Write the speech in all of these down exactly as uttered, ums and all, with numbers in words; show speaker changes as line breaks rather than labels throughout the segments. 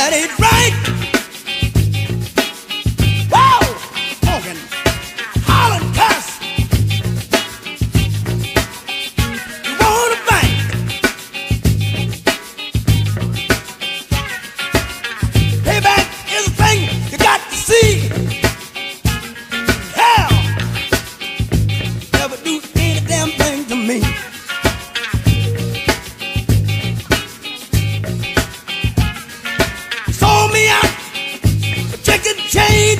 That ain't right. Whoa! Smoking, hollering, cuss. You want a bank? Payback is a thing you got to see. Hell, never do any damn thing to me. Sold me out for chicken change.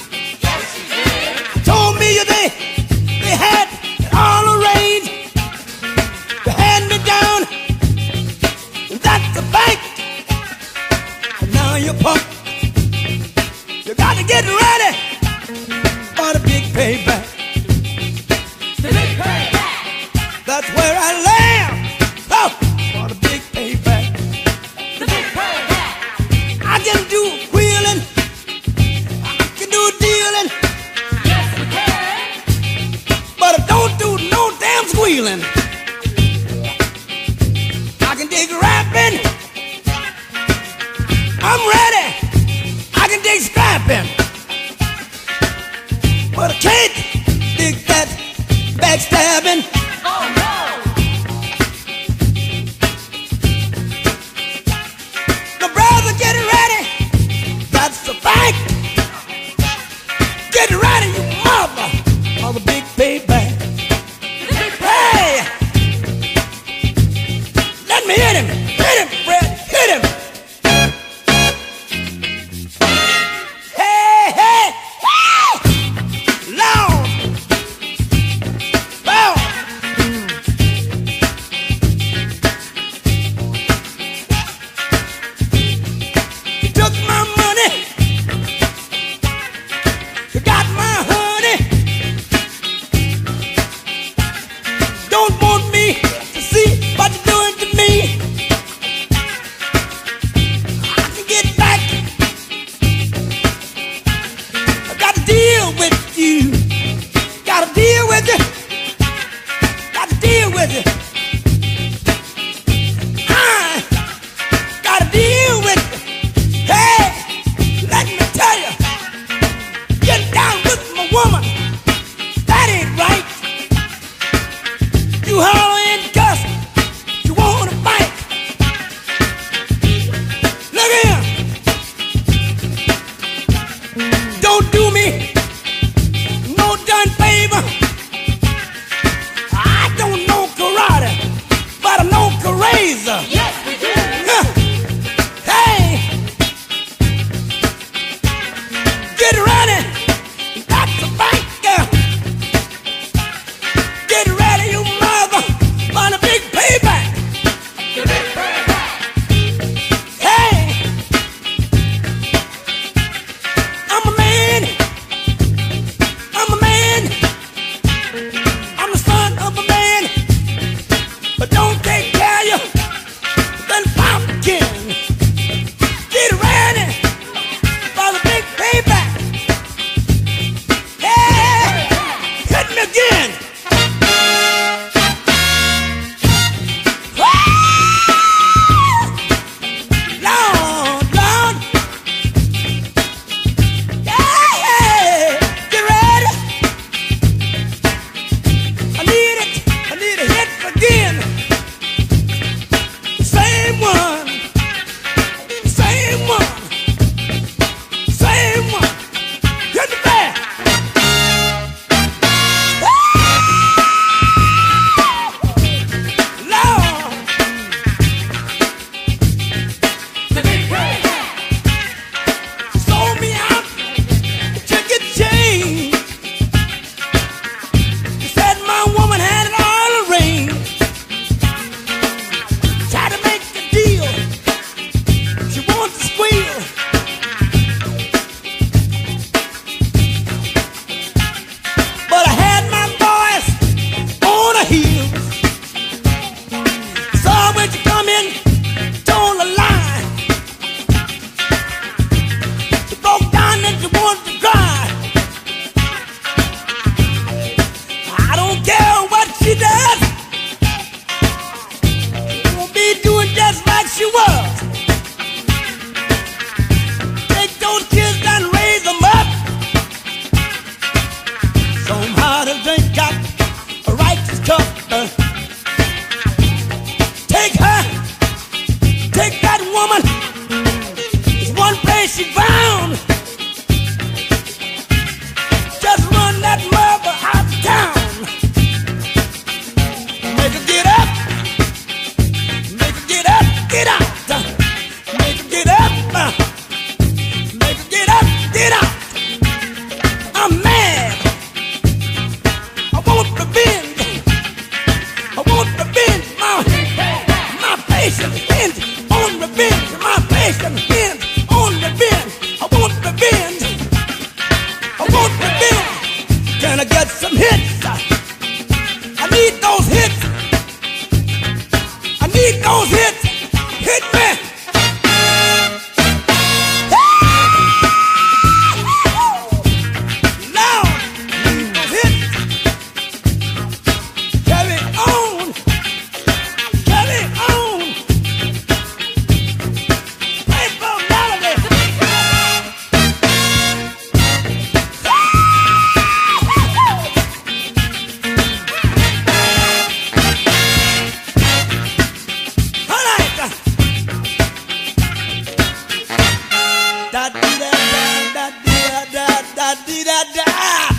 Told me they they had it all arranged to hand me down. And that's the bank. And now you're punk. You got to get ready for the big payback.
The big payback.
That's where I land. Oh, for the big payback.
The big payback.
I can do wheeling. I can do dealing.
Yes, we can.
But I don't do no damn squealing. I can dig rapping. I'm ready. I can dig scrapping. But I can't dig that backstabbing.
Oh no.
My brother, get ready. That's the bank. Get ready, you mother, for the big payback.
The big
Hey! Let me hit him! Hit him, Fred! Hit him! Hey, hey! Hey! Lord! Well, da dee da da.